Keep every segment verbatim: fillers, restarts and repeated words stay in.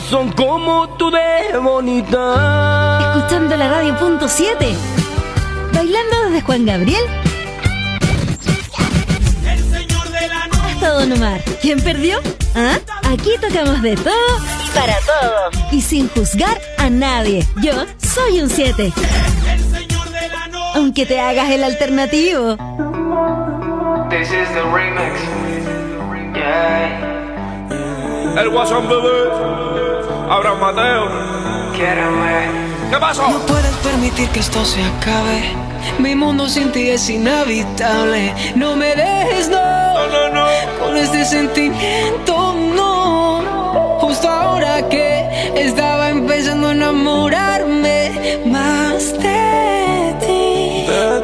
son como tú de bonita. Escuchando la radio punto siete. Bailando desde Juan Gabriel El señor de la noche. hasta Don Omar. ¿Quién perdió? ¿Ah? Aquí tocamos de todo y para todos. Y sin juzgar a nadie. Yo soy un siete. El señor de la noche. Aunque te hagas el alternativo. This is the remix. Yeah. El Guasón bebé. Abraham Mateo. Quiéreme. ¿Qué pasó? No puedes permitir que esto se acabe. Mi mundo sin ti es inhabitable. No me dejes, no, No, no, no. con este sentimiento, no. Justo ahora que estaba empezando a enamorarme más de ti, De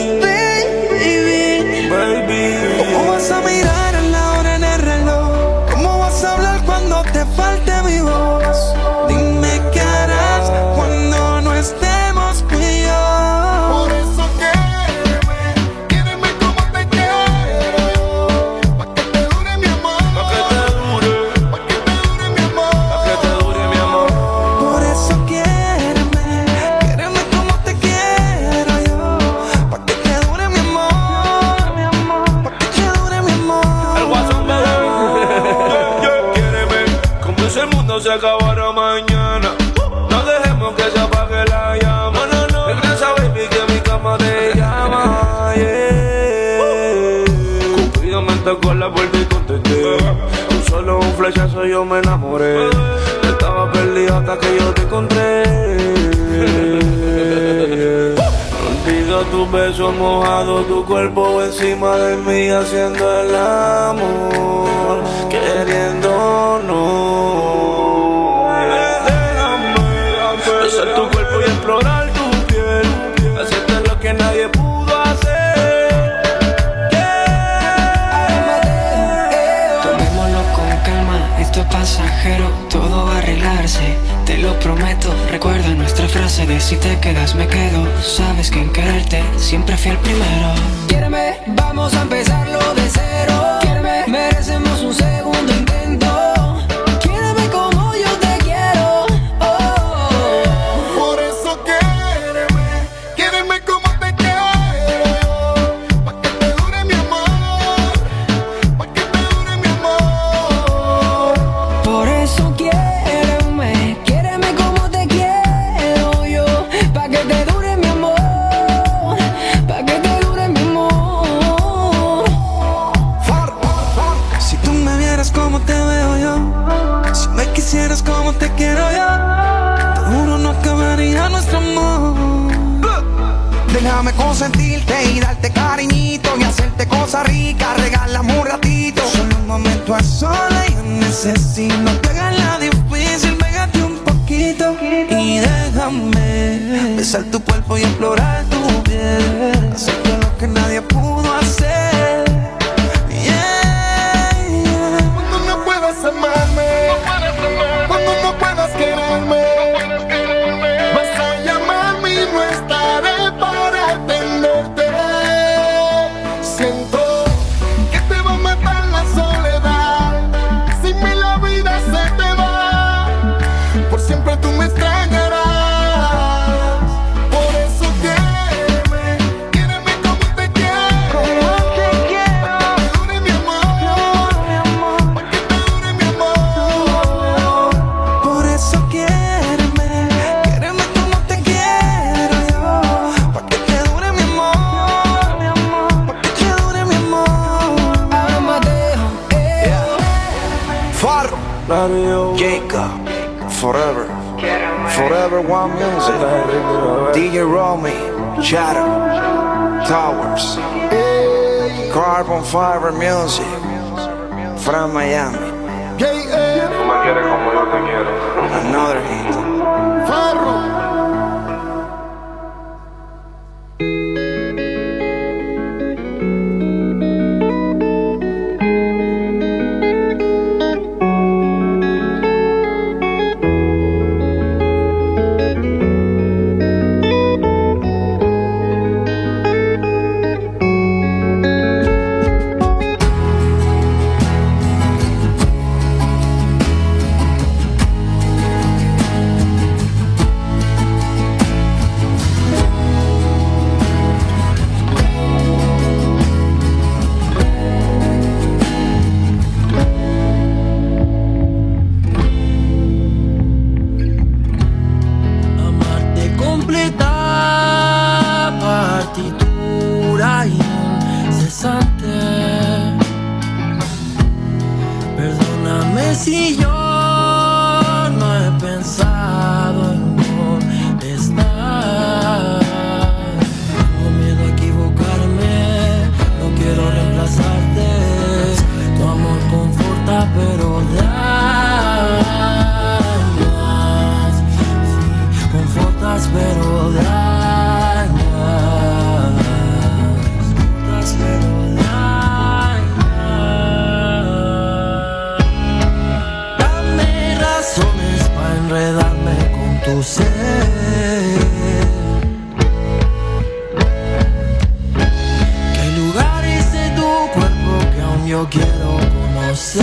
ti, baby. baby. ¿Cómo vas a mirar a la hora en el reloj? ¿Cómo vas a hablar cuando te falte mi voz? Dime qué harás cuando no estemos tú y yo. Por eso quiéreme, quiéreme como te quiero yo. Pa' que te dure mi amor, Pa' que te dure, pa' que te dure mi amor, pa' que te dure mi amor. por eso quiéreme, quiéreme como te quiero yo. Pa' que te dure mi amor, mi amor, pa' que te dure mi amor. El Guasón bebé. Yeah, yeah. Quiéreme como si el mundo se acabara mañana. No dejemos que se apague la llama. No, no, no. Regresa, baby, que mi cama te llama. Yeah. Cupido me tocó la puerta y contesté. Tú solo un flechazo yo me enamoré. Estaba perdido hasta que yo te encontré. Olvido tus besos mojados, tu cuerpo encima de mí haciendo el amor, queriéndonos. Déjame besar tu cuerpo y explorar tu piel, hacerte lo que nadie pudo hacer. Yeah. Tomémoslo con calma, esto es pasajero, todo va a arreglarse, te lo prometo. Recuerda nuestra frase de si te quedas me quedo. Sabes que en quererte siempre fui el primero. Quiéreme, vamos a empezarlo de cero. Quiéreme, merecemos un segundo intento. Quiéreme como yo te quiero. Oh. Por eso quiéreme, quiéreme como te quiero yo. Pa' que te dure mi amor, pa' que te dure mi amor. Por eso quiéreme, quiéreme como te quiero yo. Pa' que te dure mi amor, pa' que te dure mi amor. Si tú me vieras como te veo yo, si me quisieras como te quiero yo, te juro no acabaría nuestro amor. Déjame consentirte y darte cariñito y hacerte cosas ricas, regálame un ratito. Solo un momento a solas yo necesito. No te hagas la difícil, pégate un poquito y déjame besar tu cuerpo y explorar tu piel, hacerte lo que nadie pudo hacer. Yeah, yeah. Cuando no puedas amarme, cuando no puedas quererme, vas a llamarme y no estaré para atenderte. Siento que te va a matar la soledad. Sin mí la vida se te va. Por siempre tú me extrañarás. Por eso quiéreme, quiéreme como te quiero. Pa' que te dure mi amor, pa' que te dure mi amor. Por eso quiéreme, quiéreme como te quiero yo. Pa' que te dure mi amor, mi amor, pa' que te dure mi amor. Amadeo, eh. Farro, Radio. Jacob, Forever, Forever One Music, D J Romy, Shadow, Towers, Carbon Fiber Music, from Miami, Tú me quieres como yo te quiero. another hit. Farro. enredarme con tu ser. Que hay lugares de tu cuerpo que aún yo quiero conocer.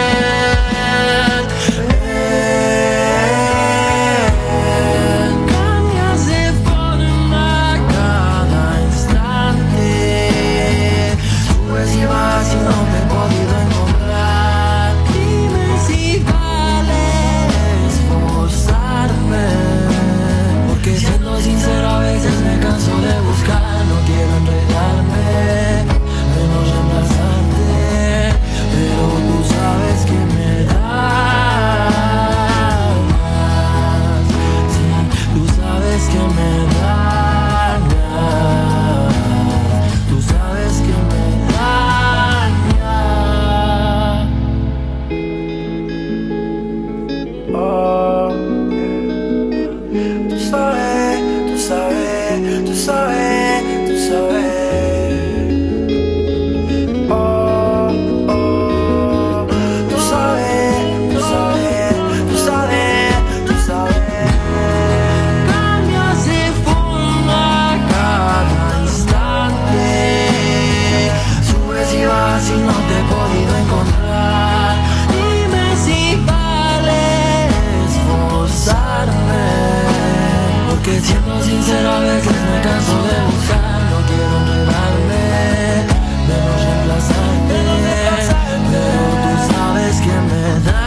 Cambias de forma cada instante. Subes y vas y no te he podido encontrar. Dime si vale esforzarme, porque siendo sincero a veces me canso de buscar. No quiero enredarme, menos reemplazarte, pero tú sabes que me das. Sí, tú sabes que me dañas. Tú sabes que me dañas. Oh, tú sabes, tú sabes, tú sabes, tú sabes. Oh, oh, tú sabes, tú sabes, tú sabes, tú sabes. Cambias de forma cada instante. Subes y vas y no te he podido encontrar. Dime si vale esforzarme, porque siendo sincero a veces me canso de buscar. No quiero enredarme, menos reemplazarte, pero tú sabes que me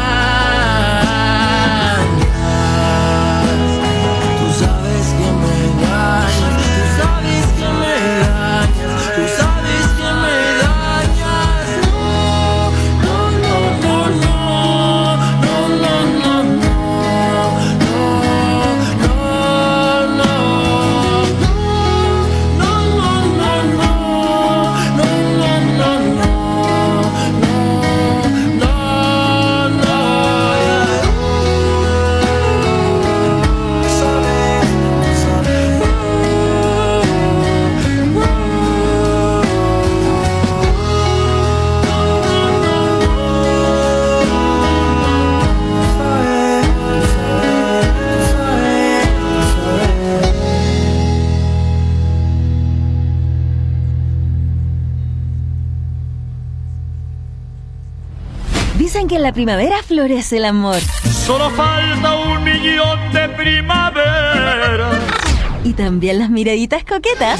dañas. Tú sabes que me dañas. Tú sabes que me dañas. Tú sabes que me dañas. No, no, no, no, no, no, no, no, no, no, no, Dicen que en la primavera florece el amor. Solo falta un millón de primavera. Y también las miraditas coquetas.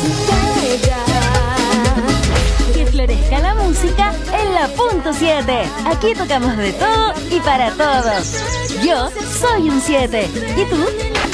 Que florezca la música en la punto siete. Aquí tocamos de todo y para todos. Yo soy un siete. ¿Y tú?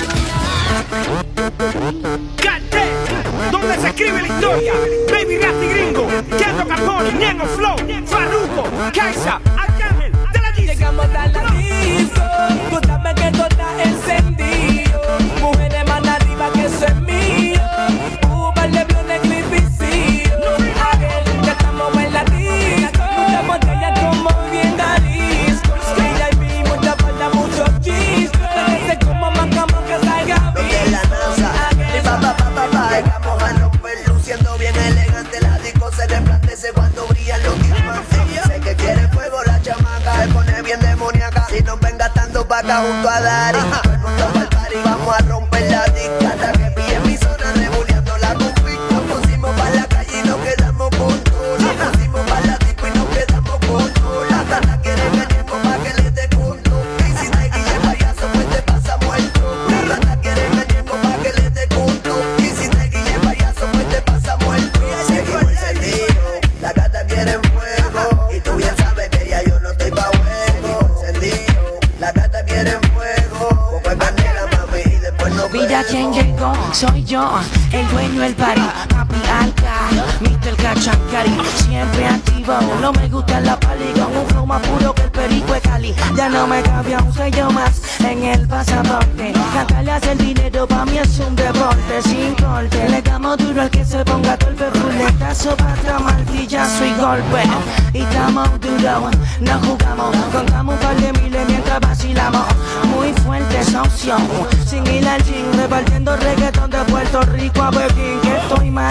Cante, donde se escribe la historia. Baby Rasty Gringo, Kendo Capone, Ñengo Flow, Farruko, Kaisa, Arcángel, de la disco. Llegamos a la disco, tú sabes que todo está encendido. Mujeres más arriba que eso es mío. Uber, Lebron, Eclipse, aquel que estamos en la disco. Muchas botellas como bien arisco. V I P, mucha falta, muchos chiscos. Se como más cama que salga bien. La NASA, mi papá, papá, papá, vamos a romper luciendo bien elegante. La disco se resplandece cuando brillan los diamantes. Sé que quiere fuego la chamaca, se pone bien demoníaca. Si nos ven gastando vaca junto a Dari, todo el mundo va al party, vamos a romper la disca. Hasta que pille mi zona, revoleando la config. Nos pusimos pa' la calle y nos quedamos con todo. Nos pusimos pa' la disco y nos quedamos con todo. La rata quiere venimos pa' que les dé conto. Y si te guille payaso, pues te pasa muerto. La rata quiere venimos pa' que les dé conto. Y si te guille payaso, pues te pasa muerto. Seguimos encendido, la gata quiere fuego. Y tú bien sabes que ya yo no estoy pa' juego. Encendido, la gata quiere fuego. Poco es candela, mami, y después no Vida quien llegó, soy yo, el dueño del party, papi Alca, mister Cachancari, siempre activo, no me gusta la pali, con un flow más puro que el perico de Cali, ya no me cabía un sello más en el pasaporte, cantarle hacer dinero pa' mí es un deporte, sin corte, le damos duro al que se ponga torpe, fuletazo, pata, martillazo y golpe, y estamos duros, no jugamos, contamos un par de miles mientras vacilamos, muy fuerte socio, sin ir al gym, repartiendo reggaetón de Puerto Rico a Pekín, que estoy mal, so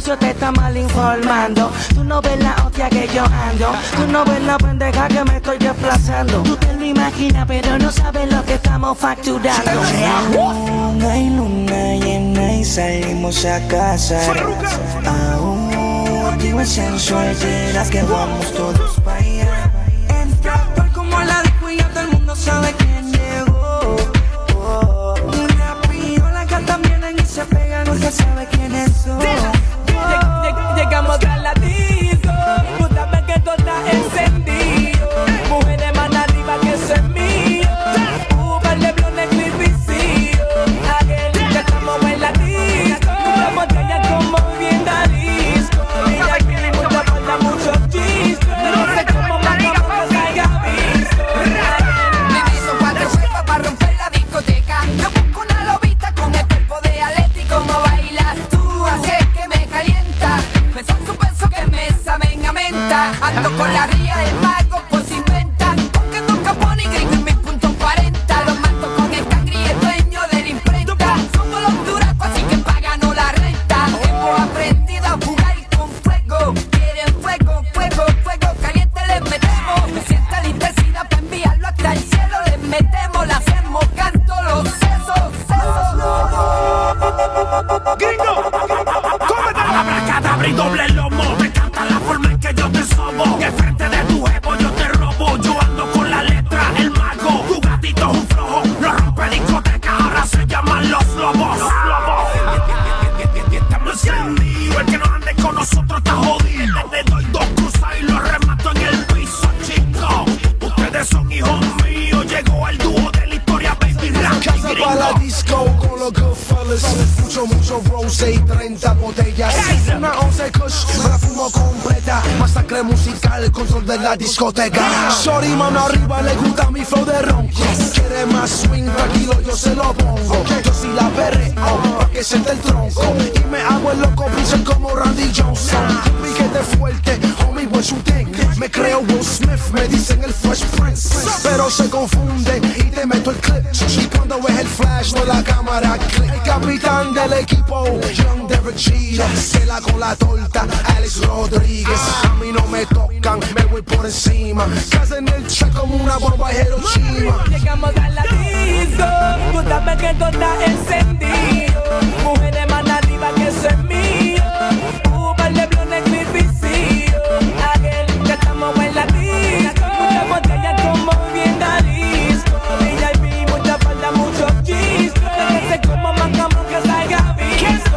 socio te está mal informando. Tú no ves la hostia que yo ando. Tú no ves la pendeja que me estoy desplazando. Tú te lo imaginas, pero no sabes lo que estamos facturando. Luna y luna llena y salimos a casa. Aún activa el sensual, verás que vamos todos pa' allá. Entra por como la disco y ya todo el mundo sabe quién llegó. Oh, rápido las gatas vienen y se pegan, no se sabe quiénes son. Lleg llegamos a la disco, tú sabes que todo está encendido. Mujeres más arriba que eso es mío. Uber, Leblon, Eclipse, Vicio. Aquel que estamos en la disco. La botella como bien da disco. Y aquí mucha falta, muchos chistes. No sé cómo más vamos que se haya visto. Bebé, son cuatro huevos para romper la discoteca. Yo busco una lobita con el cuerpo de Aleti. Como bailas tú, haces que me calienta. Me son su beso que me saben a menta. Ando con la ría del mago, pues inventa. Porque nunca pone gringo en mi punto cuarenta. Los mato con el cangri y el dueño de la imprenta. Somos los duracos, así que páganos la renta. Hemos aprendido a jugar con fuego. Quieren fuego, fuego, fuego caliente les metemos. Me siento electricidad para enviarlo hasta el cielo. Les metemos, le hacemos canto los sesos, sesos. Gringo, cómete la bracada, y doble lomo. Me encanta la forma en que yo te sobo. Y al frente de tu jevo yo te robo. Yo ando con la letra, el mago. Tu gatito es un flojo, lo rompe discoteca. Ahora se llaman los lobos. Los lobos. Estamos encendidos. El que no ande con nosotros está jodido. Le doy dos cruzas y lo remato en el piso, chicos. Ustedes son hijos míos. Llegó el dúo de la historia, baby Ranky Casa para la disco con los Goodfellas. Mucho, mucho rosé y treinta botellas. Una once kush, me la fumo completa. Masacre musical, control de la discoteca. Shorty, mano arriba, le gusta mi flow de ronco. Quiere más swing, tranquilo, yo se lo pongo. Yo sí la perreo, pa' que siente el tronco. Y me hago el loco, piso como Randy Johnson. Un piquete fuerte, homie, what you think? Me creo Will Smith, me dicen el Fresh Prince. Pero se confunde y te meto el clip. Y cuando ves el flash, no la cámara click. El capitán del equipo, Young Derek Jeter. Se la con la torta, Alex Rodríguez. A mí no me tocan, me voy por encima. Casa en el chat como una bomba de Hiroshima. Llegamos a la disco, tú sabes que todo está encendido. Mujeres más arriba que eso es mío. Uber, Leblon, Eclipse, Vicio. Aquel que estamos en la disco. Mucha botella como bien da disco. V I P, mucha falta, muchos chistes. No sé cómo más cabrón que se haya visto.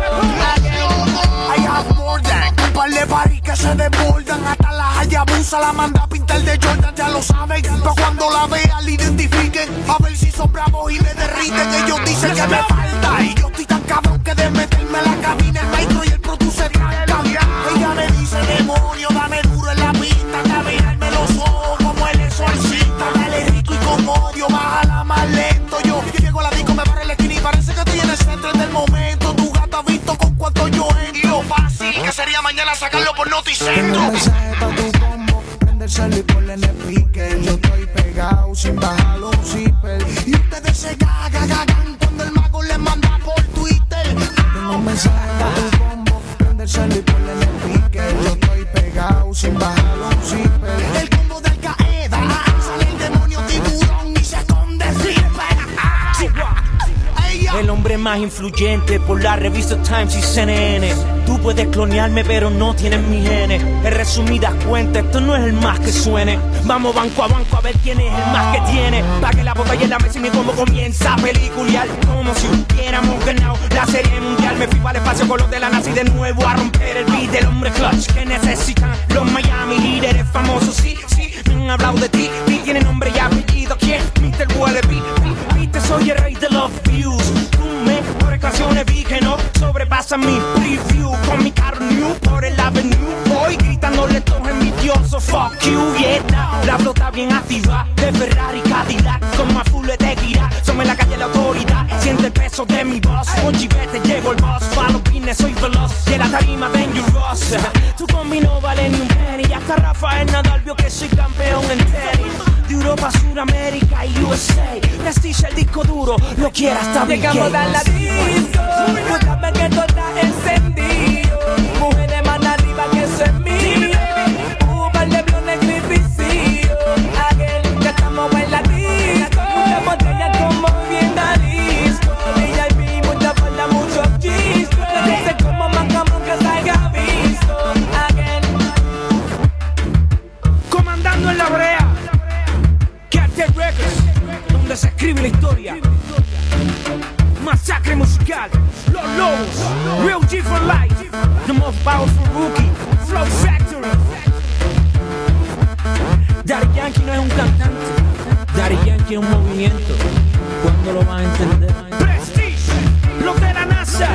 I have more than un par de paris que se desbordan. Hasta la Hayabusa la manda a pintar de Jordan. Ya lo saben, pero cuando la vean la identifiquen. A ver si son bravos y me derriten. Ellos dicen que me falta y yo estoy tan cabrón que de meterme a la cabina el maestro y el producer tranca. Ella me dice, demonio, dame duro en la pista. Caminarme los ojos como el exorcista. Dale rico y con odio, bájala más lento. Yo llego a la disco, me paro en la esquina y parece que estoy en el centro del momento. Tu gata ha visto con cuánto yo entro. Fácil, que sería mañana sacarlo por Noticentro. Un mensaje pa' tu combo, prende el cel y ponle en el speaker. Yo estoy pegado sin bajarlo un zipper. Y ustedes se cagan, cagan cuando el mago les manda por Twitter. Tengo un mensaje pa' tu combo, prende el cel y ponle en el speaker. Yo estoy pegado sin bajarlo un zipper. El combo del Qaeda, sale el demonio tiburón y se esconde Flipper. El hombre más influyente por la revista Times y C N N. Tú puedes clonearme pero no tienes mis genes. En resumidas cuentas, esto no es el más que suene. Vamos banco a banco a ver quién es el más que tiene. Pa' que la botella en la mesa y mi combo comienza a peliculear. Como si hubiéramos ganado la serie mundial. Me fui para el espacio con los de la NASA y de nuevo a romper el beat del hombre clutch que necesitan los Miami Heat. Eres famoso, sí, sí, me han hablado de ti. Ti tiene nombre y apellido, ¿quién? mister Wallaby. Viste, soy el rey de los views. Tú me por canciones vi que no sobrepasa mi preview. Con mi carro new por el avenue. Voy gritándole todo envidioso, fuck you, yeah. La flota bien activa de Ferrari, Cadillac. Con más full de tequila, somos en la calle la autoridad. Siente el peso de mi voz. Con chivete llego el boss. Follow business, soy veloz. Y en la tarima dangerous. Tu combi no vale ni un penny. Y hasta Rafael Nadal vio que soy campeón en tenis. De Europa, Suramérica y U S A. Prestige el disco duro, lo quiera hasta mi llegamos a la disco, tú sabes que todo está encendido. Mujer donde se escribe la historia. Masacre musical, Los Lobos, Real G for life, the most powerful rookie, Flow Factory. Daddy Yankee no es un cantante, Daddy Yankee es un movimiento. ¿Cuándo lo vas a entender? Prestige, los de la NASA.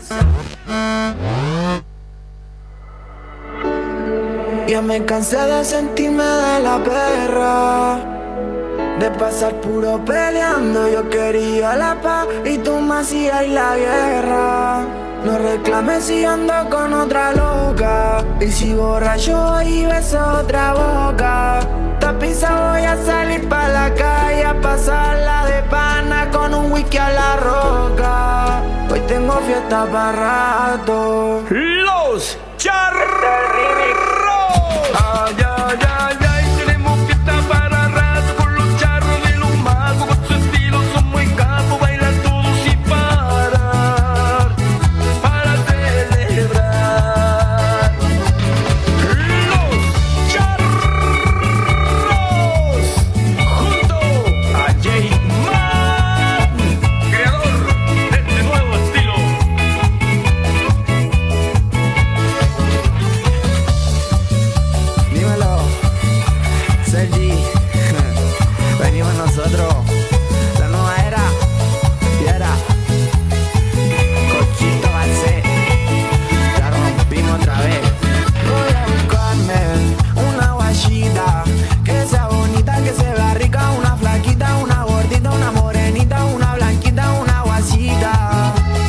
Ya me cansé de sentirme de la perra, de pasar puro peleando. Yo quería la paz y tú me hacías la guerra. No reclames si ando con otra loca, y si borracho y beso otra boca. Tapiza voy a salir pa' la calle a pasarla de pana con un whisky a la roca. Hoy tengo fiesta pa' rato. Los Charros. Ay, ay, ay, ay, tenemos fiesta para rato con los charros de los magos. Con su estilo son muy capos, bailan todos sin parar, para celebrar. Los Charros, junto a J-Man, creador de este nuevo estilo. Dímelo, Sergi. Venimos nosotros, la nueva era, y era Cochito Balsé, la rompimos otra vez. Voy a buscarme una guachita que sea bonita, que se vea rica, una flaquita, una gordita, una morenita, una blanquita, una guasita.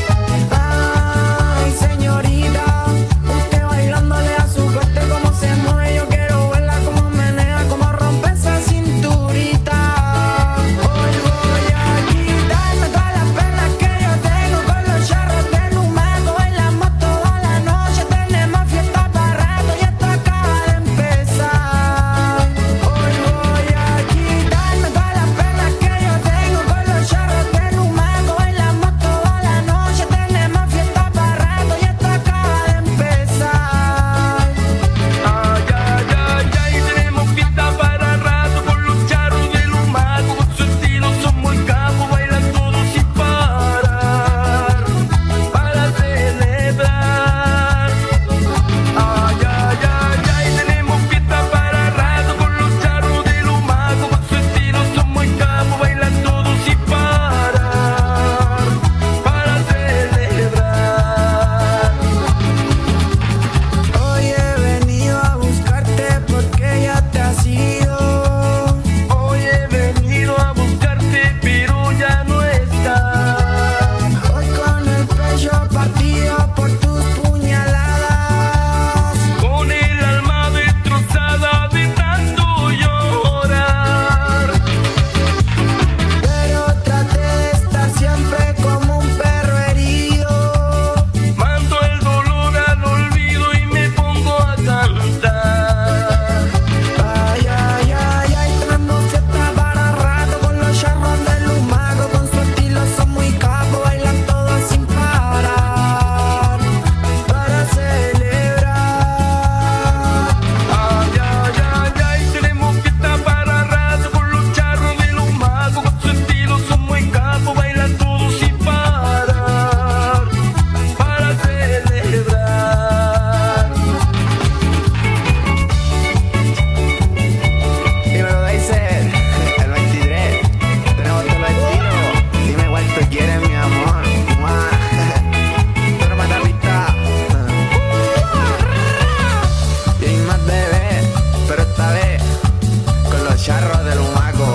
Ay, señorita, usted bailándole a su corte como se mueve. Yo quiero verla como menea, como rompe esa cinturita. Hoy voy a quitarme todas las penas que yo tengo con los charros de Lumaco. Bailamos toda la noche, tenemos fiesta para rato y esto acaba de empezar. Hoy voy a quitarme todas las penas que yo tengo con los charros de Lumaco. Bailamos toda la noche, tenemos fiesta para rato y esto acaba de empezar. Ay, ay, ay, ay, tenemos fiesta para rato con los charros de los magos. Con su estilo son muy capos, bailan todos sin parar, para celebrar. Ay, ay, ay, ay, tenemos fiesta para rato con los charros de los magos. Con su estilo son muy capos, bailan todos sin parar, para celebrar. Hoy he venido a buscarte porque ya te has ido. Hoy he venido a buscarte, pero ya no estás. Hoy con el pecho partido por tus puñaladas. Con el alma destrozada de tanto llorar. Pero traté de estar siempre como un perro herido. Mando el dolor al olvido y me pongo a cantar. Ay, ay, ay, ay, tenemos fiesta para rato con los charros de Lumaco. Con su estilo son muy capos, bailan todos sin parar, para celebrar. Ay, ay, ay, ay, tenemos fiesta para rato con los charros de los magos. Con su estilo son muy capos, bailan todos sin parar, para celebrar. Y me lo dice el veintitrés. Tenemos todos los estilos. Dime cuál tú quieres, mi amor. Mua. Tú no me das vista. Y hay más bebé, pero esta vez con los charros de Lumaco.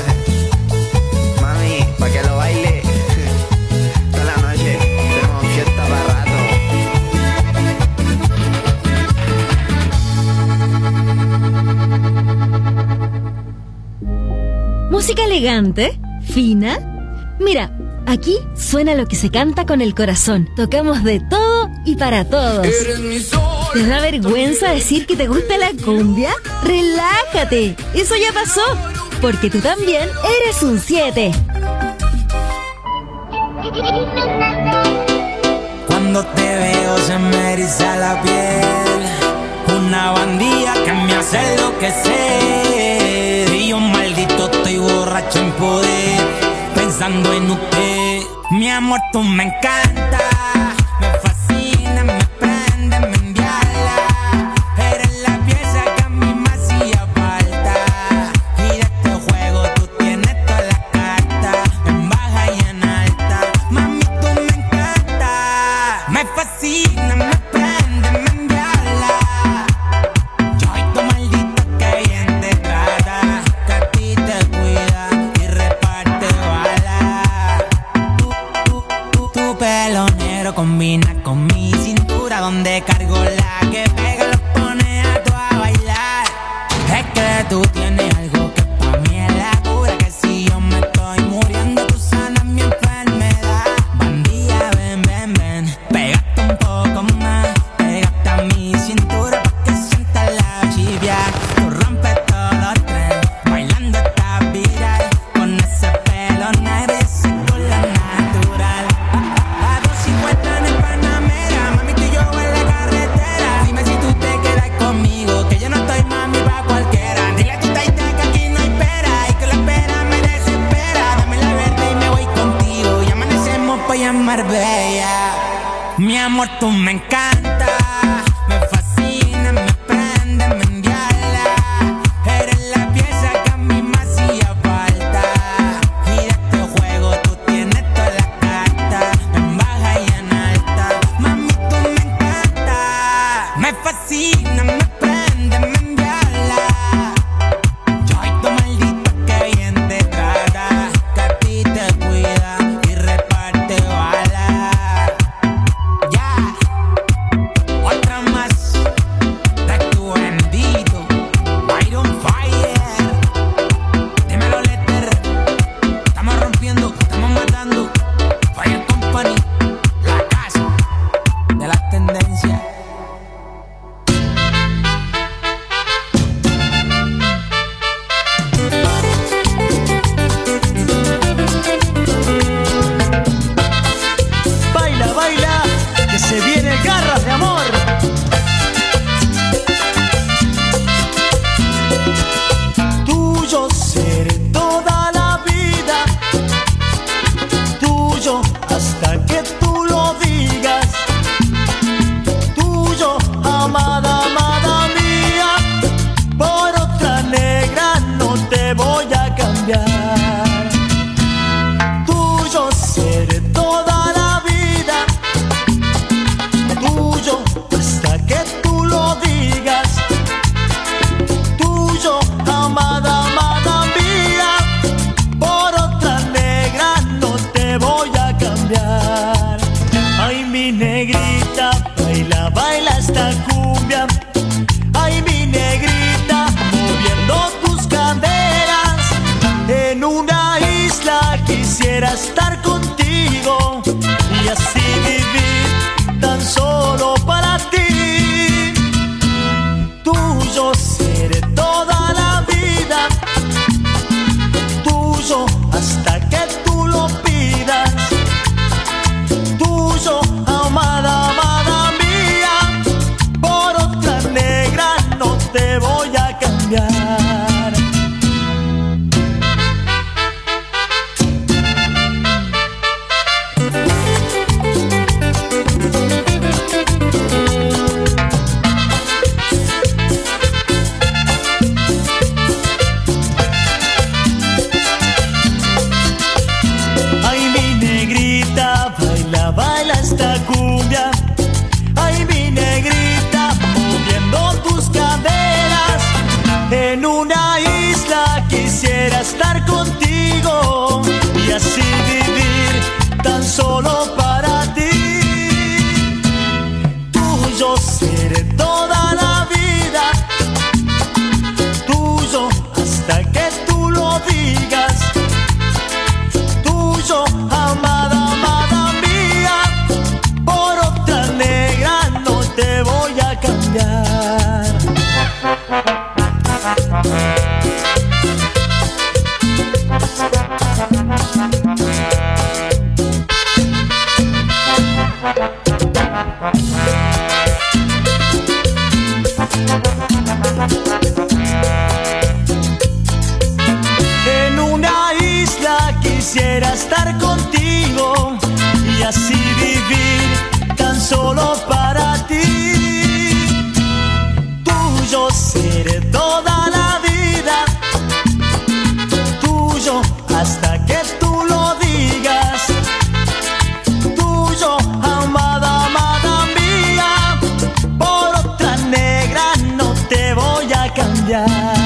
Mami, pa' que lo baile toda la noche. Tenemos fiesta para rato. Música elegante, fina. Mira, aquí suena lo que se canta con el corazón. Tocamos de todo y para todos. ¿Te da vergüenza decir que te gusta la cumbia? Relájate, eso ya pasó, porque tú también eres un siete. Cuando te veo se me eriza la piel, una bandida que me hace enloquecer. Y yo maldito estoy borracho en poder. pensando en usted. Mi amor, tú me encanta, me fascina, me prende, me enviala. Eres la pieza que a mí me hacía falta. Y de este juego tú tienes todas las cartas, en baja y en alta. Mami, tú me encanta, me fascina, me prende, me enviala. Yo y tu maldita que bien te trata, que a ti te cuida y reparte balas. Tu, tu, tu, tu pelo negro combina con mi cintura, donde cargo la que pega los pone a tu a bailar. Es que tú tienes algo que pa' mí es la cura, que si yo me estoy muriendo tú sanas mi enfermedad. Bandía, ven, ven, ven, pégate un poco más, pégate a mi cintura pa' que sientas la chivia. Tú rompes todos los trenes, bailando esta viral, con ese pelo negro y ese culo natural. A dos cincuenta en el Panamera, mami, tú y yo en la carretera. Dime si tú te quedas conmigo, que yo no estoy mami pa' cualquiera. Dile a tu taita que aquí no hay pera, y que la espera me desespera. Dame la verde y me voy contigo, y amanecemos pa' llamar bella. Mi amor, tú me encanta, me fascina, me prende, me enviala. Eres la pieza que a mí me hacía falta. Y de este juego tú tienes todas las cartas, en baja y en alta. Mami, tú me encanta, me fascina, me prende, me enviala. Yo y tu maldita que bien te trata, que a ti te cuida y reparte balas. Ya, otra más de tu bendito Byron Fire. Dímelo, Letter. Estamos rompiendo, estamos matando. Fire Company, la casa de las tendencias. Baila, baila, que se viene garras de amor. Tuyo seré toda la vida, tuyo hasta que tú lo digas. Tuyo, amada, amada mía, por otra negra no te voy a cambiar. Tuyo seré toda la vida, tuyo hasta que tú lo digas. Tuyo, amada, amada mía, por otra negra no te voy a cambiar. Ay, mi negrita, baila, baila esta cumbia. Ay, mi negrita, moviendo tus caderas. En una isla quisiera estar contigo y así vivir tan solo para ti. Tuyo seré toda la vida, tuyo hasta que tú lo pidas. Tuyo, amada, amada mía, por otra negra no te voy a cambiar. quisiera estar contigo y así vivir tan solo para ti. Tuyo seré toda la vida, tuyo hasta que tú lo digas. Tuyo, amada, amada mía, por otra negra no te voy a cambiar.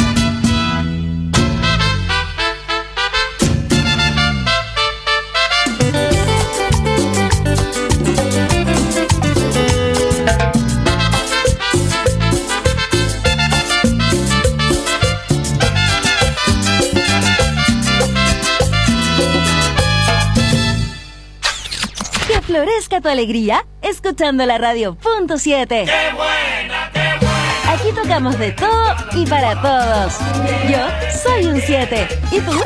Florezca tu alegría escuchando la radio punto siete. ¡Qué buena, qué buena! Aquí tocamos de todo y para todos. Yo soy un siete. ¿Y tú?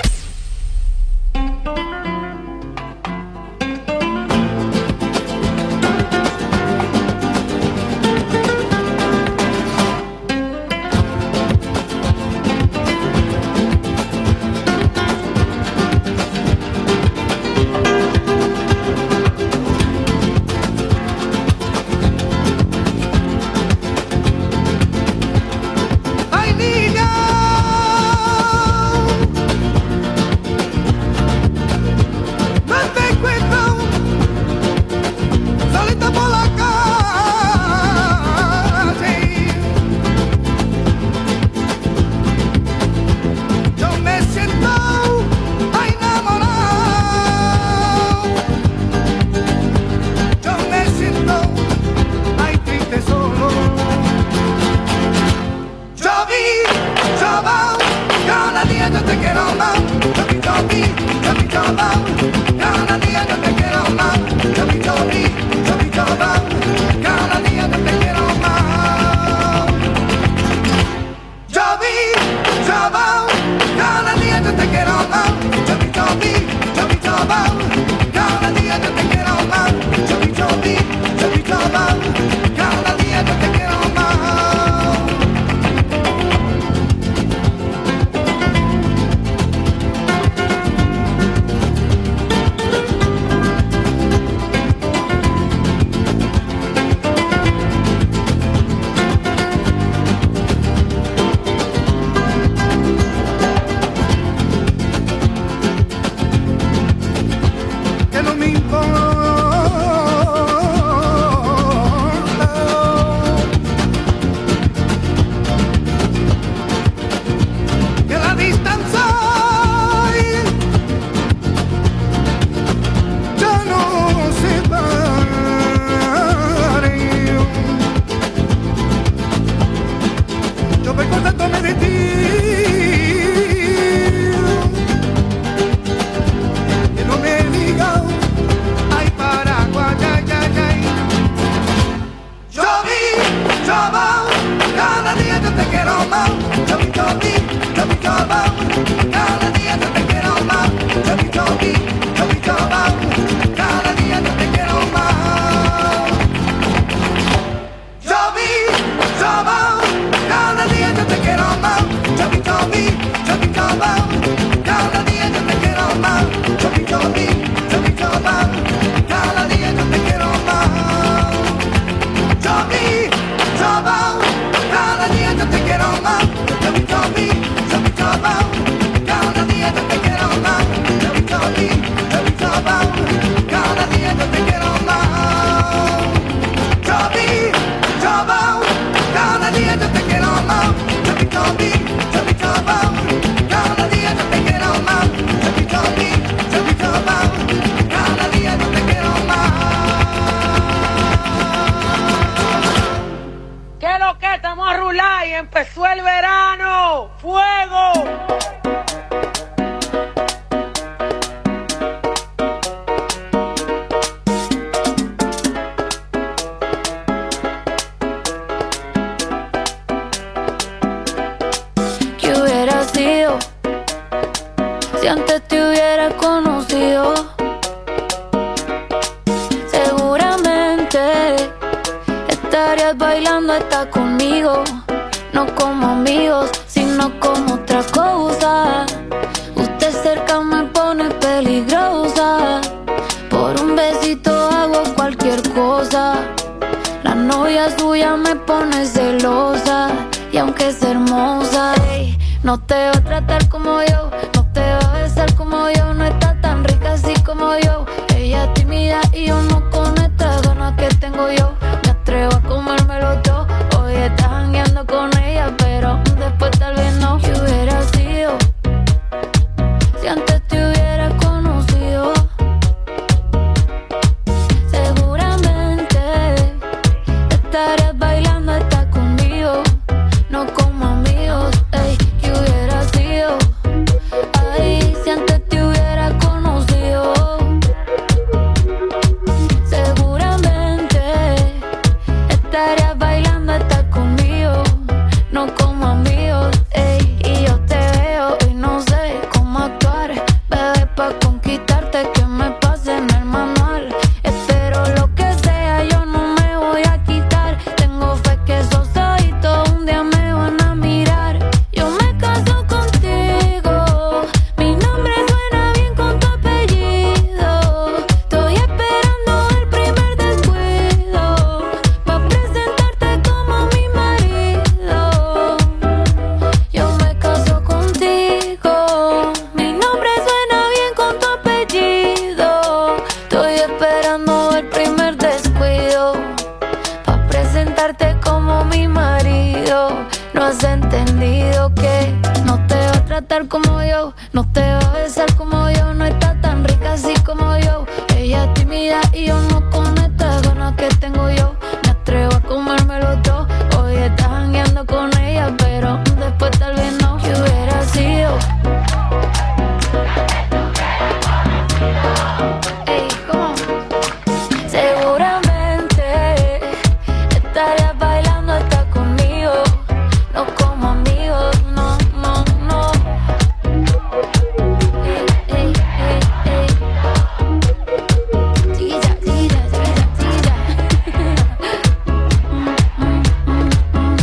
Empezó el verano, fuego. ¿Qué hubiera sido si antes te hubiera conocido? Seguramente estarías bailando hasta conmigo. No como amigos, sino como otra cosa. Usted cerca me pone me pones celosa. Y aunque es hermosa, ey, no te va a tratar como yo, no te va a besar como yo, no está tan rica así como yo. Ella es tímida y yo no con estas ganas que tengo yo. Me atrevo a comérmelo todo. Hoy estás jangueando con ella, pero después tal vez no. ¿Qué hubiera sido si antes te hubiera conocido? Seguramente estarías bailando hasta conmigo, no como amigos. Ey, ¿qué hubiera sido? Ay, si antes te hubiera conocido. Seguramente estarías bailando hasta conmigo, no como amigos. Ey, y yo te veo y no sé cómo actuar, bebé, pa' conquistarte que me pase en el manual. Espero lo que sea, yo no me voy a quitar. Tengo fe que esos ojitos un día me van a mirar. Yo me caso contigo, mi nombre suena bien con tu apellido. Estoy esperando el primer descuido pa' presentarte como mi marido. Yo me caso contigo, mi nombre suena bien con tu apellido. Estoy esperando el primer descuido pa' presentarte como mi marido. No has entendido que no te va a tratar como yo, no te va a besar como yo, no está tan rica así como yo. Ella es tímida y yo no con estas ganas que tengo yo. Me atrevo a comérmelo todo. Hoy estás jangueando con ella, pero después tal vez no. ¿Qué hubiera sido? Ey, ¿cómo? Seguramente estarías bailando hasta conmigo, no como amigos, no, no, no. Ey, ey, ey, ey. Tira, tira, tira, tira. Mm, mm, mm, mm.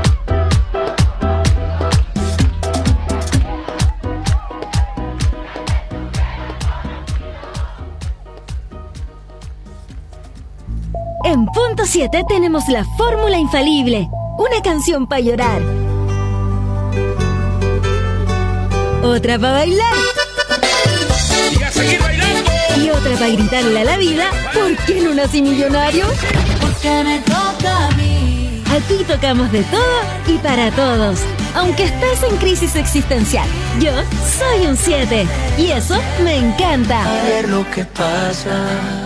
En punto siete tenemos la fórmula infalible. Una canción para llorar. Otra para bailar. Y a seguir bailando. Y otra para gritarle a la vida: ¿por qué no nací millonario? Porque me toca a mí. Aquí tocamos de todo y para todos. Aunque estés en crisis existencial, yo soy un siete. Y eso me encanta. A ver lo que pasa.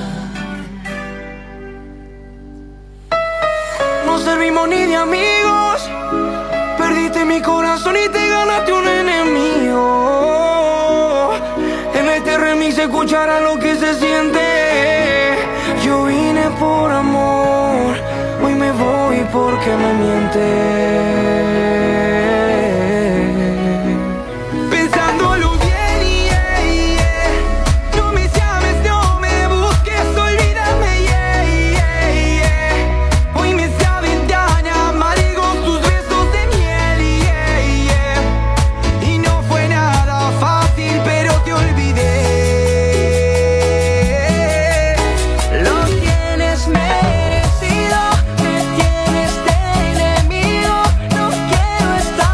No servimos ni de amigos. Perdiste mi corazón y te ganaste un enemigo. En este remix se escuchará lo que se siente. Yo vine por amor, hoy me voy porque me mientes. Pensándolo bien, yeah, yeah. No me llames, no me busques, olvídame, yeah, yeah, yeah. Hoy me saben tan amargos tus besos de miel, yeah, yeah. Y no fue nada fácil, pero te olvidé. Lo tienes merecido, me tienes de enemigo. No quiero estar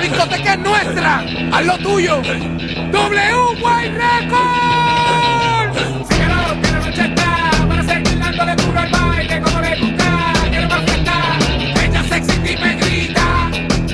discoteca es nuestra. Haz lo tuyo. W White Records. Síguelo, que la noche está para seguir dándole duro al baile como le gusta. Quiero más fiesta. Ella sexy y me grita.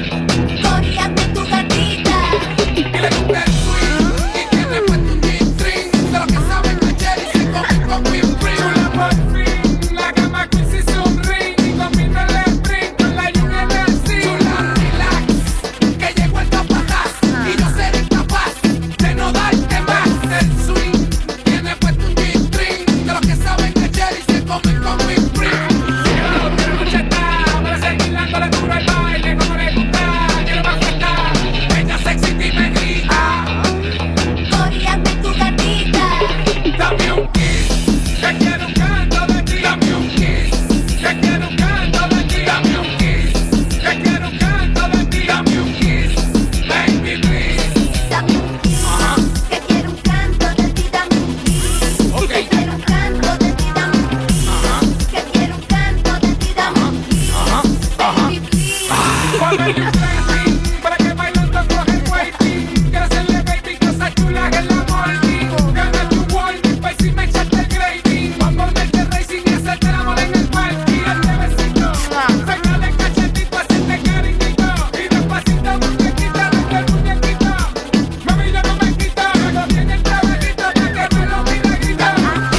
Coreando tu gatita. Y le gusta el swing. Y tiene puesto un G-string. De lo que saben de Jerry se come con whipped cream. La por fin, la cama que se hizo un ring. Y combina el spring con la lluvia en el zinc. Chula, relax, que llegó el capataz. Y yo seré incapaz de no darte más. El swing tiene puesto un G-string. De lo que saben de Jerry se come con whipped cream. Síguelo, que la noche está para seguir dándole duro al baile como le gusta. Quiero más fiesta. Ella sexy y me grita. Coreando tu gatita. Dame un kiss, que quiero un canto de ti. Dame un kiss, que quiero un canto de ti. Dame un kiss, que quiero un canto de ti. Dame un kiss, baby please. Dame un kiss. Que quiero un canto de ti. Dame un kiss. Okay. Que quiero un canto de ti. Dame un kiss. Que quiero un canto de ti. Dame un kiss. Baby please. Ponme el trending para que bailando coge el waiting. Quiero hacerle baby cosas chulas en la morning. Gana tu warning, pues si me echaste el grading. Vamos a ponerte racing y hacerte el amor en el parking. Darte besito, sacarle el cachetito, hacerte cariñito. Y despacito, muñequita, darte el muñequito. Mami, ya no me quita, luego viene el trabajito para que me lo milagrito.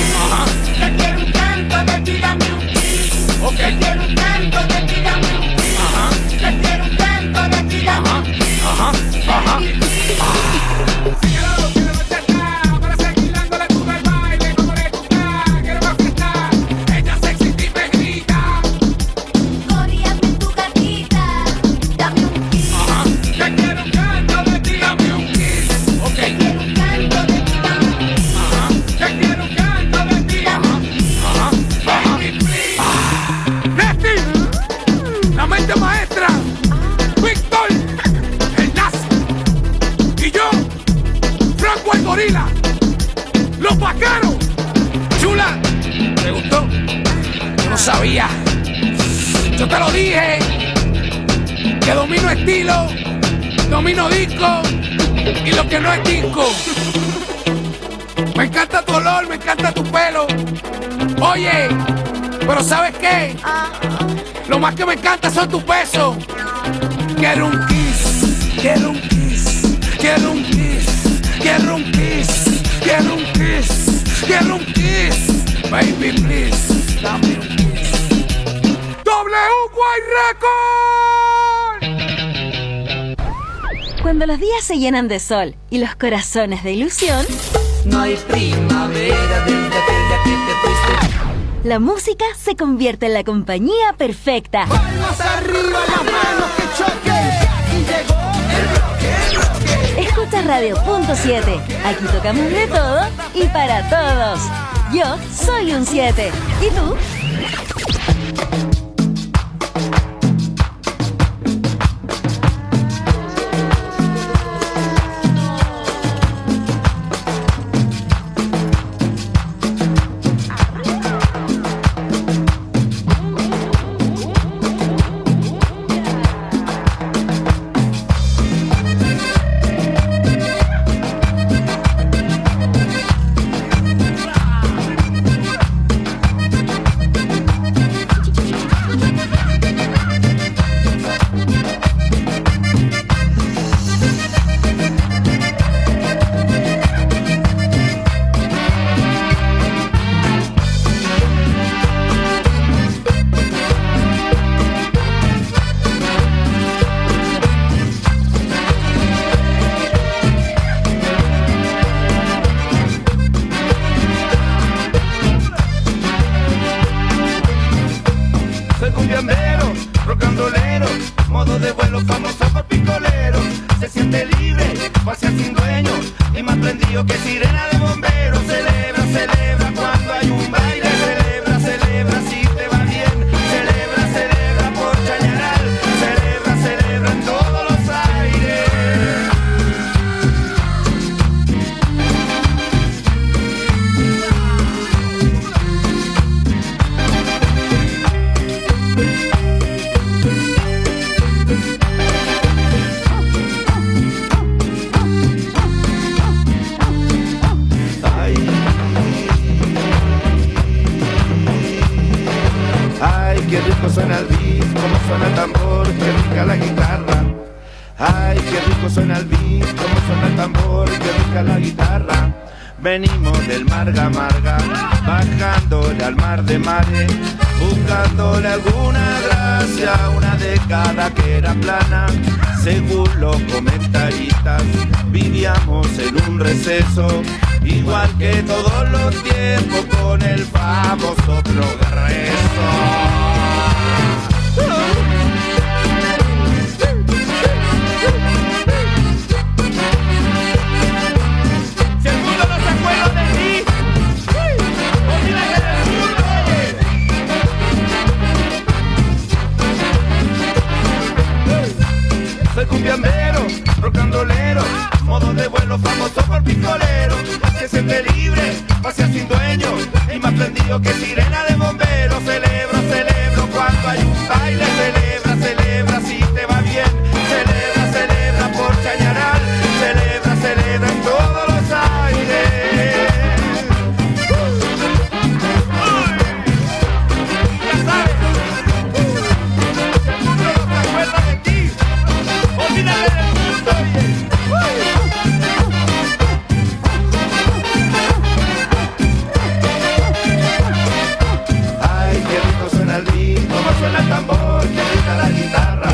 Que quiero un canto de ti. Dame un kiss. Que quiero un canto de ti. Dame un kiss. Que quiero un canto de ti. Dame un kiss. Baby please. Síguelo, que la noche está para seguir dándole duro al baile como le gusta. Quiero más fiesta. Ella sexy y me grita. Coreando tu gatita. Dame un kiss. Que quiero un canto de ti. Dame un kiss. Que quiero un canto de ti. Dame un kiss. Que quiero un canto de ti. Dame un kiss. Baby please. Nesti, la mente maestra. Víctor, el Nas. Y yo, Franco el Gorila. Los vaqueros. Chula, ¿te gustó? Yo no sabía. Yo te lo dije. Que domino estilo, domino disco y lo que no es disco. Me encanta tu olor, me encanta tu pelo. Oye, pero ¿sabes qué? Lo más que me encanta son tus besos. Quiero un kiss, quiero un kiss, quiero un kiss, quiero un kiss, quiero un kiss, quiero un kiss. Baby, please, dame un kiss. W White Record. Cuando los días se llenan de sol y los corazones de ilusión, No hay primavera desde aquella que te fuiste. la música se convierte en la compañía perfecta. Palmas arriba, las manos que choquen. Y llegó el bloque, el bloque. Escucha Radio Punto siete. Aquí tocamos de todo y para todos. Yo soy un siete. ¿Y tú? prendido que sirena de bomberos. Celebra, celebra cuando hay un baile. Celebra, celebra si te va bien. Celebra, celebra por Chañaral. Celebra, celebra en todos los aires. qué rico suena el beat, cómo suena el tambor, qué rica la guitarra. Ay, qué rico suena el beat, cómo suena el tambor, qué rica la guitarra. Venimos del Marga Marga, bajándole al mar de mares, buscándole alguna gracia a una década que era plana. Según los comentaristas, vivíamos en un receso, igual que todos los tiempos con el famoso progreso. Soy cumbiambero, rock and rollero, modo de vuelo famoso por picolero. Se siente libre, pasea sin dueño, y más prendido que sirena de bombero. Celebro, celebro cuando hay un baile. Celebra, celebra si te va bien. Celebra, celebra por Chañaral. Celebra, celebra en todos los aires. Ya sabes, el mundo no se acuerda de ti. Olvídate del mundo, oye. Ay, qué rico suena el beat, cómo suena el tambor, qué rica la guitarra.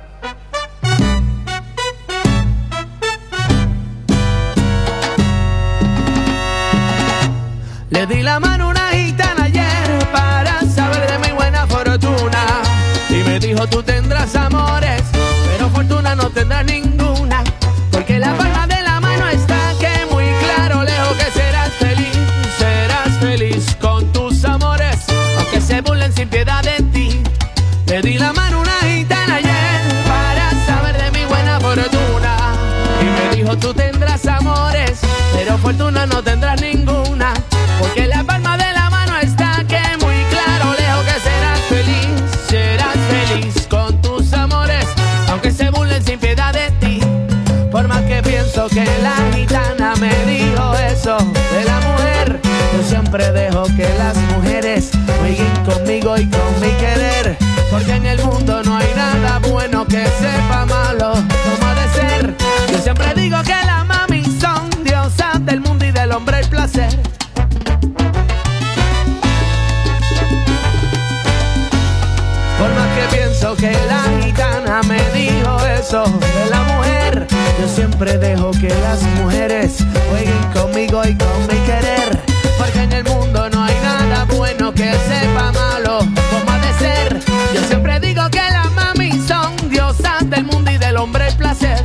Le di la mano a una gitana ayer para saber de mi buena fortuna, y me dijo tú tendrás amores, pero fortuna no tendrás ninguna, porque la palma de la mano está que muy claro lejos que serás feliz, serás feliz con tus amores, aunque se burlen sin piedad de ti. Le di la mano a una gitana ayer para saber de mi buena fortuna, y me dijo tú tendrás amores, pero fortuna no tendrás ninguna, porque la palma de la mano está que muy claro lejos que serás feliz, serás feliz con tus amores, aunque se burlen sin piedad de ti. Por más que pienso que la gitana me dijo eso de la mujer, yo siempre dejo que las mujeres jueguen conmigo y con mi querer, porque en el mundo no hay nada bueno que sepa malo como ha de ser. Yo siempre digo que las mami son diosas del mundo y del hombre el placer. Por más que pienso que la gitana me dijo eso de la mujer, yo siempre dejo que las mujeres jueguen conmigo y con mi querer, porque en el mundo no hay nada bueno que sepa malo como ha de ser. Yo siempre digo que las mami son diosas del mundo y del hombre el placer.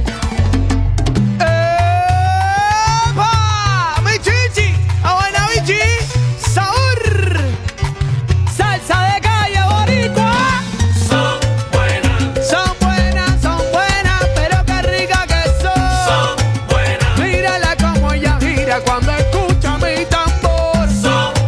¡Epa! ¡Mi chichi! ¡A buena bichi! ¡Sabor! ¡Salsa de calle boricua! Son buenas, son buenas, son buenas, pero qué rica que son. Son buenas. Mírala como ella gira cuando escucha mi tambor. Son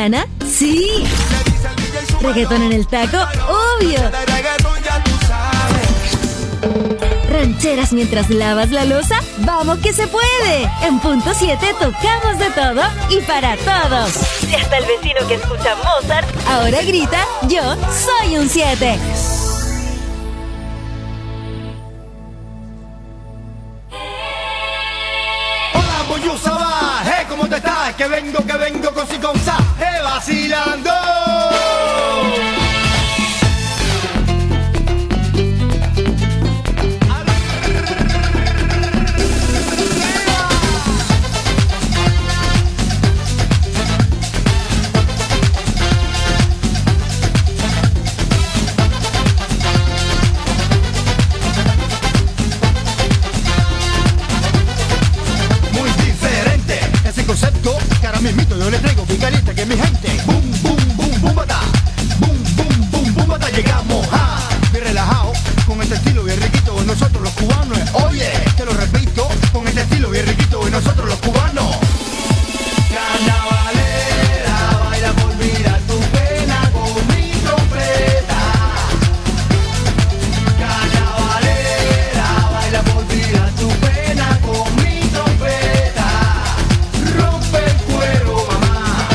mañana? Sí. Reggaetón en el taco, obvio. Rancheras mientras lavas la loza, ¡vamos que se puede! En punto siete tocamos de todo y para todos. Y hasta el vecino que escucha Mozart ahora grita, yo soy un siete. Hola, Boyusa va, hey, ¿cómo te estás? Que vengo, que vengo con si con sa, hey, vacilando. Mismito, yo le traigo bien caliente que mi gente. Boom, boom, boom, boom, bata. Boom, boom, boom, boom, bata. Llegamos a bien relajado, con este estilo bien riquito de nosotros los cubanos. Oye, te lo repito, con este estilo bien riquito de nosotros los cubanos. Carnavalera, baila por olvidar tu pena con mi trompeta. Carnavalera, baila por olvidar tu pena con mi trompeta. Rompe el cuero, mamá.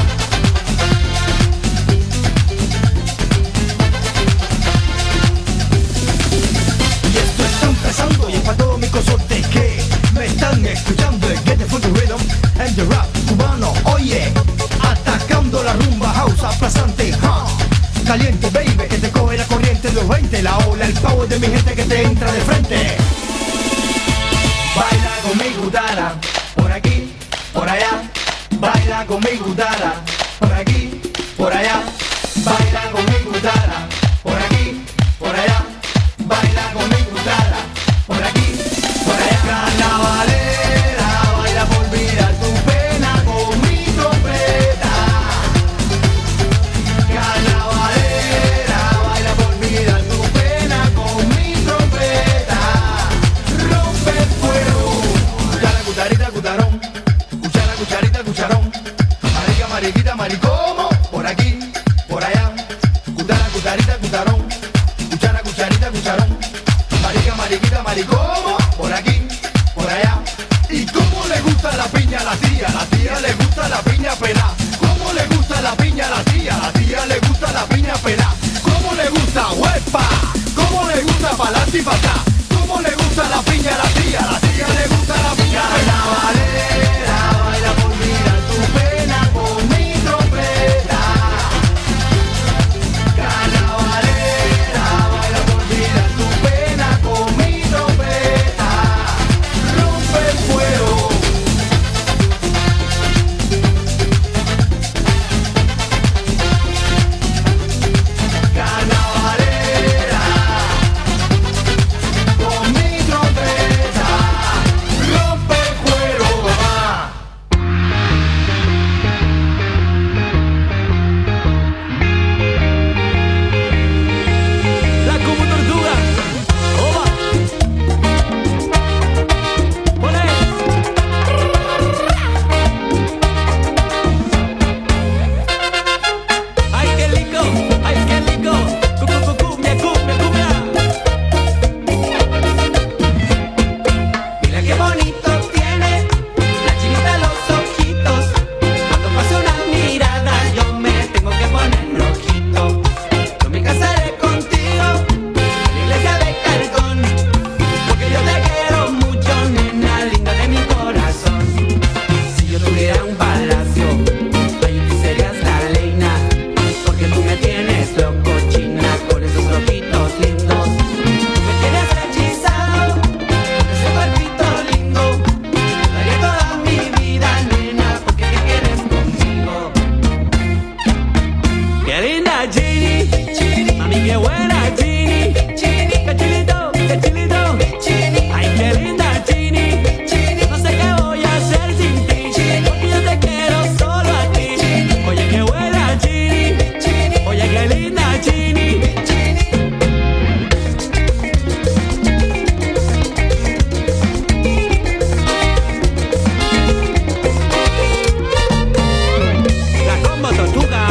Y esto está empezando y es para todos mis consortes que me están escuchando. El Get the Funky Rhythm and the Rap cubano. Oye, atacando la rumba house aplazante, huh? Caliente, baby, que te coge la corriente de los veinte. La ola, el power de mi gente que te entra de frente. Baila con mi gutana, por aquí, por allá. Baila con mi gutana, por aquí, por allá. Baila con mi gutana, por aquí, por allá. Baila con mi gutana, por aquí, por allá. Carnavalera, baila por olvidar tu pena con mi trompeta. Carnavalera, baila por olvidar tu pena con mi trompeta. Rompe el fuego. Cuchara, cucharita, cucharón. Cuchara, cucharita, cucharón. Marica, mariquita, maricomo. Por aquí, por allá. Cuchara, cucharita, cucharón. Cuchara, cucharita, cucharón. Marica, mariquita, maricomo. Por aquí, por allá. ¿Y cómo le gusta la piña a la tía? La tía le gusta la piña pelá. ¿Cómo le gusta la piña a la tía? La tía le gusta la piña pelá. ¿Cómo le gusta huepa? ¿Cómo le gusta pa'lante y pa' acá? ¿Cómo le gusta la piña a la tía? La tía le gusta la piña pelá. Carnavalera, baila por olvidar tu pena con mi trompeta. Carnavalera, baila por olvidar tu pena con mi trompeta. Rompe el fuego. Carnavalera, con mi trompeta. Rompe el cuero, mamá. La como tortuga. Oba. Pone. Ay, qué rico, ay, qué rico. Cu, cu, cu, cumbia, cumbia, cumbia. Mira qué bonito tiene la chinita los ojitos. Cuando pasa una mirada yo me tengo que poner rojito. Yo me casaré contigo en la iglesia de Calcón, porque yo te quiero mucho, nena linda de mi corazón. Si yo tuviera un palacio, ay, tú serías la reina, porque tú me tienes loco, china, con esos ojitos lindos. Tú me tienes hechizado, con ese cuerpito lindo. Daría toda mi vida, nena, porque te quieres conmigo. Qué linda Ginny, mami, qué buena Ginny. Qué chilito, qué chilito. Ay, qué linda Ginny. No sé qué voy a hacer sin ti, porque yo te quiero solo a ti. Oye, qué buena Ginny. Oye, qué linda Ginny. La combo tortuga.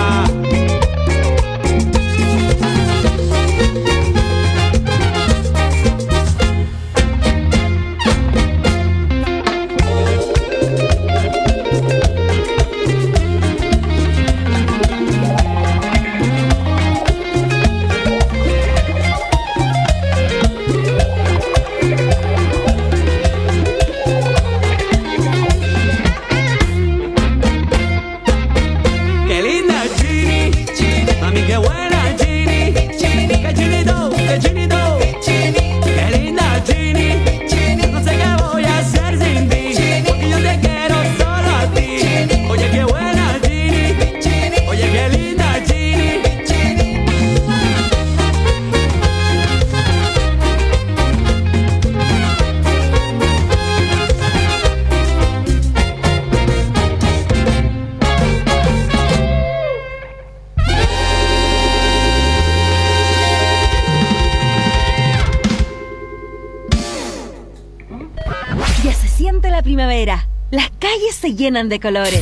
primavera. Las calles se llenan de colores.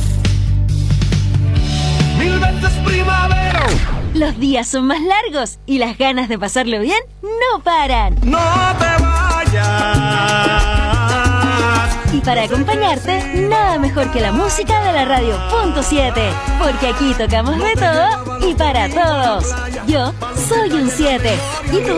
Mil veces primavera. Los días son más largos y las ganas de pasarlo bien no paran. No te vayas. Y para acompañarte, nada mejor que la música de la radio Punto siete. Porque aquí tocamos de todo y para todos. Yo soy un siete. ¿Y tú?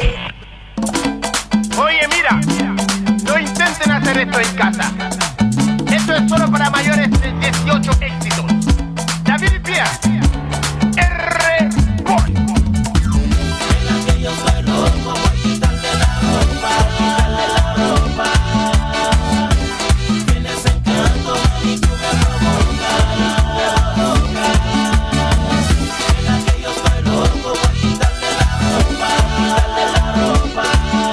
Oye, mira, no intenten hacer esto en casa. Esto es solo para mayores de dieciocho éxitos. David y Pia, R. Boy. En aquellos suelos como quitarle la ropa, quitarle la ropa. Tienes encanto, mami, tú me provocas, me provocas. En aquellos suelos como quitarle la ropa, quitarle la ropa.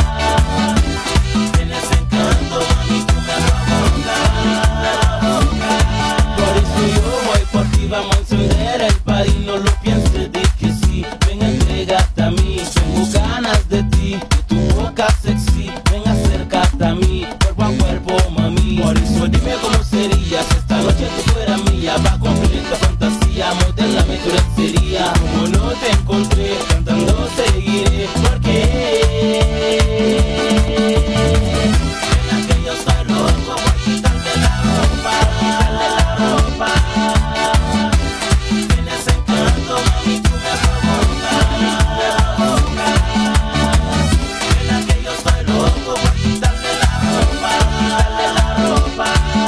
Tienes encanto, mami, tú me provocas, me provocas. Por eso yo voy por ti, vamos a encender el party, no lo pienses, di que sí. Ven, entrégate a mí, tengo ganas de ti. Tu boca sexy, ven, acércate a mí, cuerpo a cuerpo, mami. Por eso dime cómo sería si esta noche tú fueras mía. Va a cumplir tu fantasía, modélame tu lencería. Como no te encontré, cantando seguiré, porque en aquellos suelos como quitarte la ropa, quitarle la ropa. Tienes encanto, mami, tú me provocas, me provocas. En aquellos suelos como quitarle la ropa, quitarle la ropa.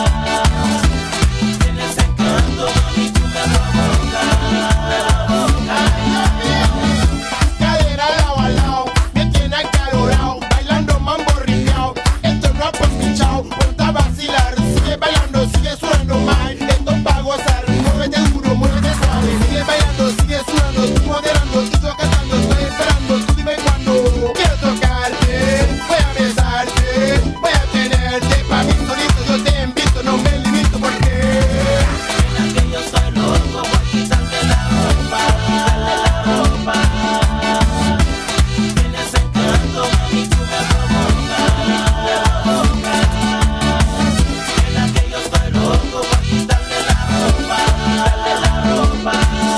Tienes encanto, mami, tú me provocas, me provocas. Cadera lado a lado, me tiene acalorado, bailando mambo rincao. Esto no ha escuchado, ponte a vacilar. Sigue bailando, sigue sudando mal. Esto es pa' gozar, muévete duro, muévete suave. Sigue bailando, sigue sudando, tú moderando y yo cantando. Estoy esperando, tú dime cuándo. Quiero tocarte, voy a besarte, voy a tenerte pa' mí solito. Yo te invito, no me limito porque En aquellos suelos como quitarte la ropa, quitarle la ropa. Tienes encanto, mami, tú me provocas, me provocas. En aquellos suelos como quitarle la ropa, quitarle la ropa.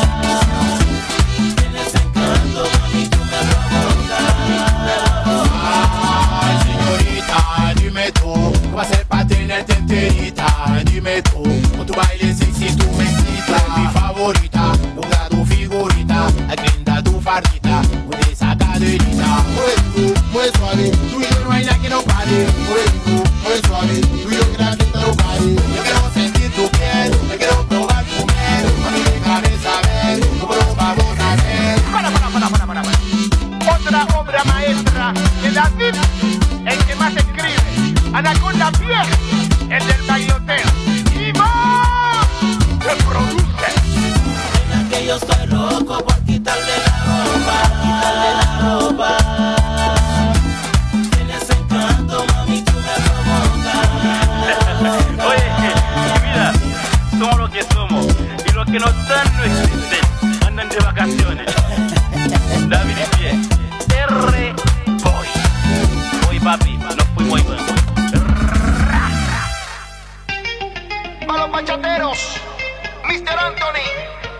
Tienes encanto, mami, tú me provocas, me provocas. ay, señorita, dime tú, ¿qué va a hacer pa' tenerte enterita? Dime tú, con tu baile sexy tú me excitas. Mi favorita, ponga tu figurita, agenda tu fardita, con esa caderita. Mueve tú, mueve suave, tú y yo no hay nada que no pare. Mueve tú, mueve suave, tú y yo que la fiesta no pare. Yo quiero sentir tu piel, yo quiero probar tu miel. Mami, déjame saber cómo lo vamos a hacer. Para, para, para, para, para, para. Otra obra maestra de David, el que más escribe. Anaconda Pierre, el del bailoteo. Y más, que produce. En aquellos suelos como quitarle la ropa, quitarle la ropa. Tienes encanto, mami, tú me provocas. Oye, mira, somos lo que somos. Y los que no están no existen. Andan de vacaciones. David y Pie, R. Boy. Hoy, papi, nos fuimos igual. A los bachateros, mister Anthony,